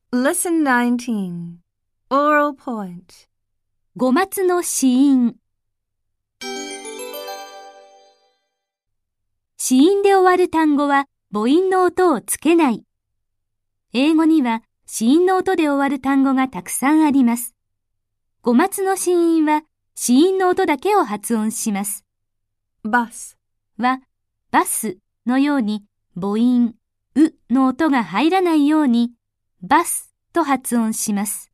Lesson 19 Oral Point 語末の子音。子音で終わる単語は母音の音をつけない。英語には子音の音で終わる単語がたくさんあります。語末の子音は子音の音だけを発音します。 Bus は、バスのように母音、うの音が入らないように、バスと発音します。